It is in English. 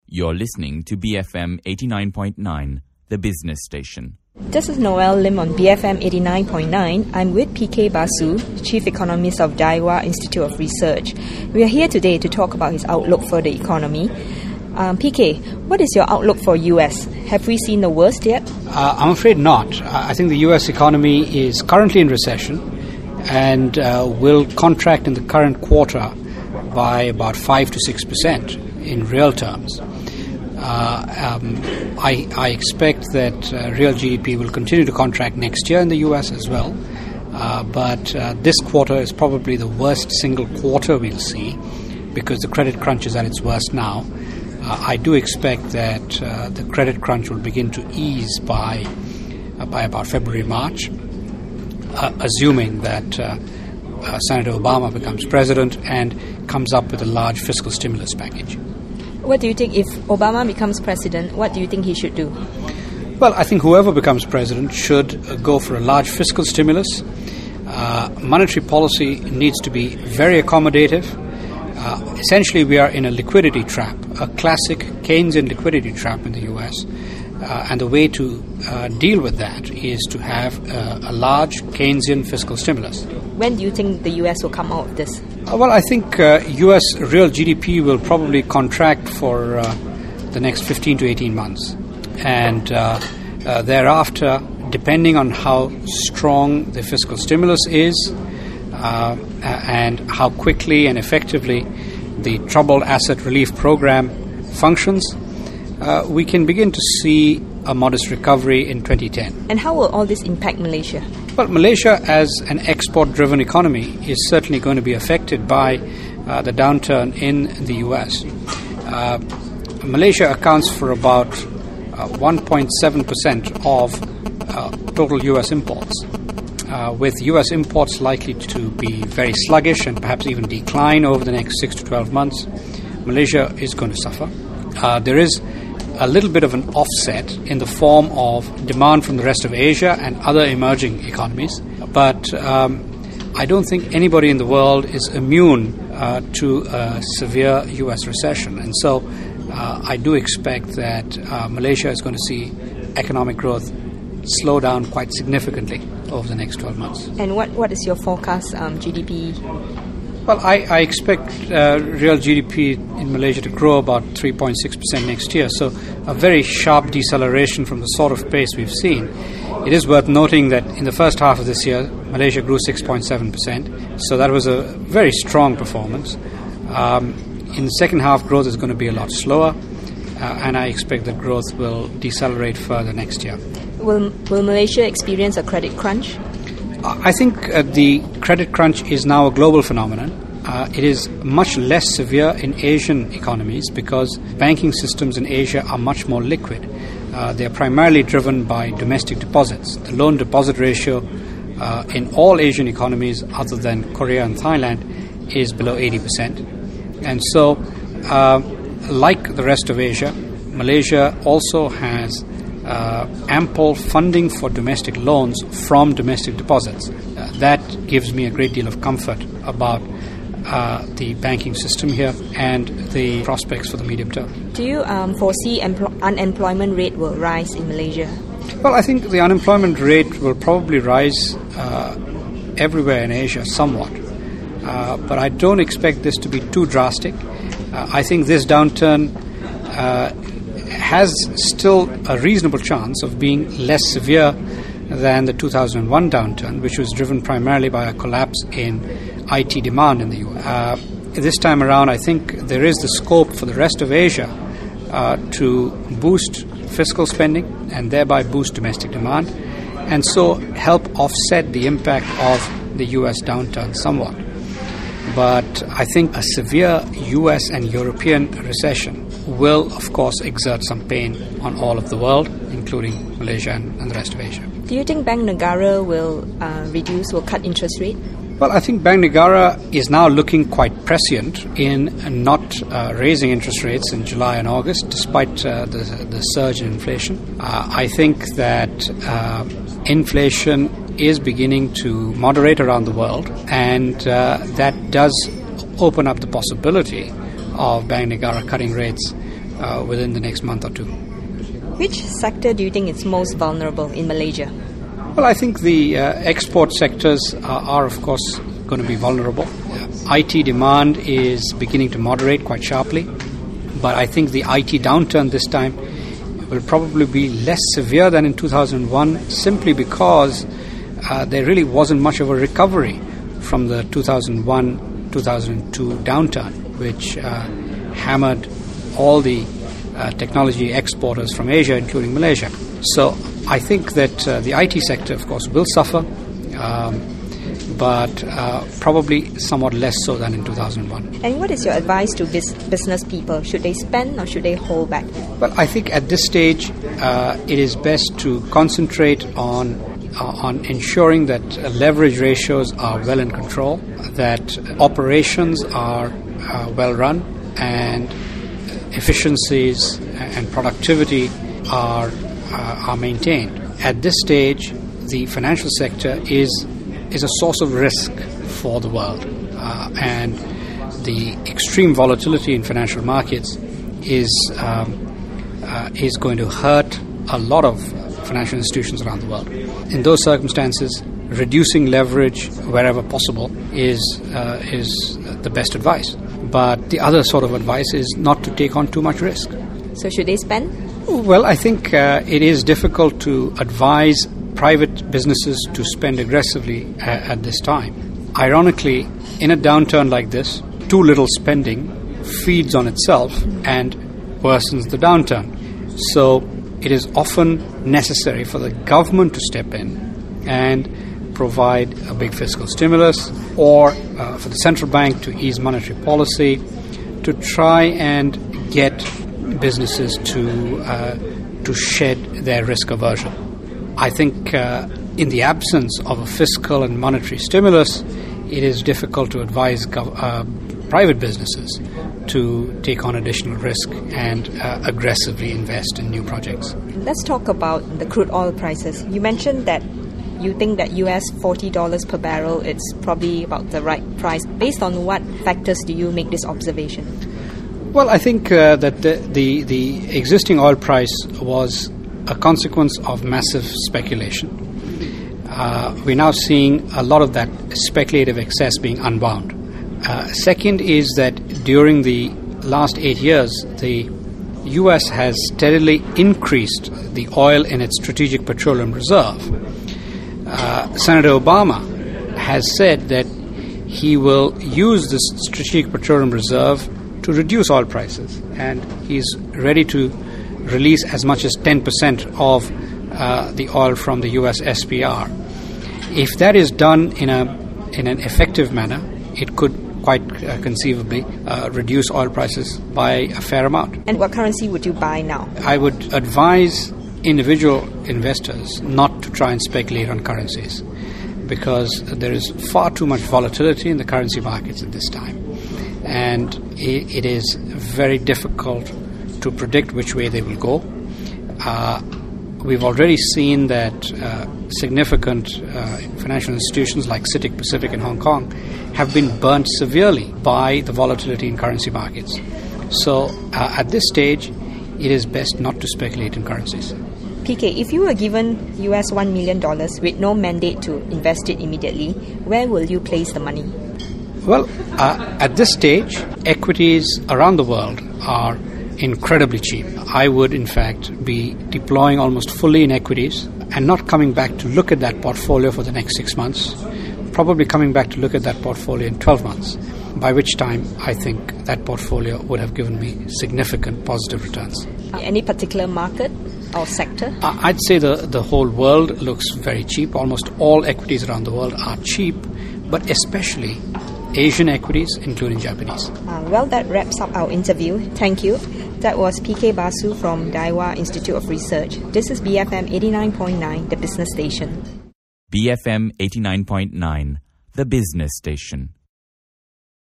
You're listening to BFM 89.9, the business station. This is Noelle Lim on BFM 89.9. I'm with PK Basu, Chief Economist of Daiwa Institute of Research. We are here today to talk about his outlook for the economy. PK, what is your outlook for US? Have we seen the worst yet? I'm afraid not. I think the US economy is currently in recession and will contract in the current quarter by about 5 to 6% in real terms. I expect that real GDP will continue to contract next year in the US as well. But this quarter is probably the worst single quarter we'll see because the credit crunch is at its worst now. I do expect that the credit crunch will begin to ease by about February, March, assuming that Senator Obama becomes president and comes up with a large fiscal stimulus package. What do you think, if Obama becomes president, what do you think he should do? Well, I think whoever becomes president should go for a large fiscal stimulus. Monetary policy needs to be very accommodative. Essentially, we are in a liquidity trap, a classic Keynesian liquidity trap in the U.S., and the way to deal with that is to have a large Keynesian fiscal stimulus. When do you think the U.S. will come out of this? Well, I think U.S. real GDP will probably contract for the next 15 to 18 months. And thereafter, depending on how strong the fiscal stimulus is and how quickly and effectively the troubled asset relief program functions, we can begin to see a modest recovery in 2010. And how will all this impact Malaysia? Well, Malaysia, as an export-driven economy, is certainly going to be affected by the downturn in the U.S. Malaysia accounts for about 1.7% of total U.S. imports. With U.S. imports likely to be very sluggish and perhaps even decline over the next 6 to 12 months, Malaysia is going to suffer. There is a little bit of an offset in the form of demand from the rest of Asia and other emerging economies. But I don't think anybody in the world is immune to a severe U.S. recession. And so I do expect that Malaysia is going to see economic growth slow down quite significantly over the next 12 months. And what is your forecast, GDP? Well, I expect real GDP in Malaysia to grow about 3.6% next year, so a very sharp deceleration from the sort of pace we've seen. It is worth noting that in the first half of this year, Malaysia grew 6.7%, so that was a very strong performance. In the second half, growth is going to be a lot slower, and I expect that growth will decelerate further next year. Will Malaysia experience a credit crunch? I think the credit crunch is now a global phenomenon. It is much less severe in Asian economies because banking systems in Asia are much more liquid. They are primarily driven by domestic deposits. The loan-deposit ratio in all Asian economies other than Korea and Thailand is below 80%. And so, like the rest of Asia, Malaysia also has ample funding for domestic loans from domestic deposits. That gives me a great deal of comfort about the banking system here and the prospects for the medium term. Do you foresee unemployment rate will rise in Malaysia? Well, I think the unemployment rate will probably rise everywhere in Asia somewhat. But I don't expect this to be too drastic. I think this downturn has still a reasonable chance of being less severe than the 2001 downturn, which was driven primarily by a collapse in IT demand in the U.S. This time around, I think there is the scope for the rest of Asia to boost fiscal spending and thereby boost domestic demand, and so help offset the impact of the U.S. downturn somewhat. But I think a severe U.S. and European recession will, of course, exert some pain on all of the world, including Malaysia and the rest of Asia. Do you think Bank Negara will cut interest rate? Well, I think Bank Negara is now looking quite prescient in not raising interest rates in July and August, despite the surge in inflation. I think that inflation is beginning to moderate around the world, and that does open up the possibility of Bank Negara cutting rates within the next month or two. Which sector do you think is most vulnerable in Malaysia? Well, I think the export sectors are, of course, going to be vulnerable. IT demand is beginning to moderate quite sharply, but I think the IT downturn this time will probably be less severe than in 2001, simply because there really wasn't much of a recovery from the 2001-2002 downturn, which hammered all the technology exporters from Asia, including Malaysia. So I think that the IT sector, of course, will suffer, but probably somewhat less so than in 2001. And what is your advice to business people? Should they spend or should they hold back? Well, I think at this stage it is best to concentrate on ensuring that leverage ratios are well in control, that operations are well run, and efficiencies and productivity are maintained. At this stage, the financial sector is a source of risk for the world, and the extreme volatility in financial markets is going to hurt a lot of financial institutions around the world. In those circumstances, reducing leverage wherever possible is the best advice. But the other sort of advice is not to take on too much risk. So should they spend? Well, I think it is difficult to advise private businesses to spend aggressively at this time. Ironically, in a downturn like this, too little spending feeds on itself and worsens the downturn. So it is often necessary for the government to step in and provide a big fiscal stimulus, or for the central bank to ease monetary policy, to try and get businesses to shed their risk aversion. I think in the absence of a fiscal and monetary stimulus, it is difficult to advise private businesses to take on additional risk and aggressively invest in new projects. Let's talk about the crude oil prices. You mentioned that you think that US $40 per barrel is probably about the right price. Based on what factors do you make this observation? Well, I think that the existing oil price was a consequence of massive speculation. We're now seeing a lot of that speculative excess being unwound. Second is that during the last 8 years, the U.S. has steadily increased the oil in its strategic petroleum reserve. Senator Obama has said that he will use this strategic petroleum reserve to reduce oil prices, and he's ready to release as much as 10% of the oil from the U.S. SPR. If that is done in an effective manner, it could quite conceivably reduce oil prices by a fair amount. And what currency would you buy now? I would advise individual investors not to try and speculate on currencies, because there is far too much volatility in the currency markets at this time, and it is very difficult to predict which way they will go. We've already seen that significant financial institutions like CITIC Pacific in Hong Kong have been burnt severely by the volatility in currency markets. So at this stage, it is best not to speculate in currencies. PK, if you were given US $1 million with no mandate to invest it immediately, where will you place the money? Well, at this stage, equities around the world are incredibly cheap. I would, in fact, be deploying almost fully in equities and not coming back to look at that portfolio for the next 6 months, probably coming back to look at that portfolio in 12 months, by which time I think that portfolio would have given me significant positive returns. Any particular market or sector? I'd say the whole world looks very cheap. Almost all equities around the world are cheap, but especially Asian equities, including Japanese. Well, that wraps up our interview. Thank you. That was PK Basu from Daiwa Institute of Research. This is BFM 89.9, the business station. BFM 89.9, the business station.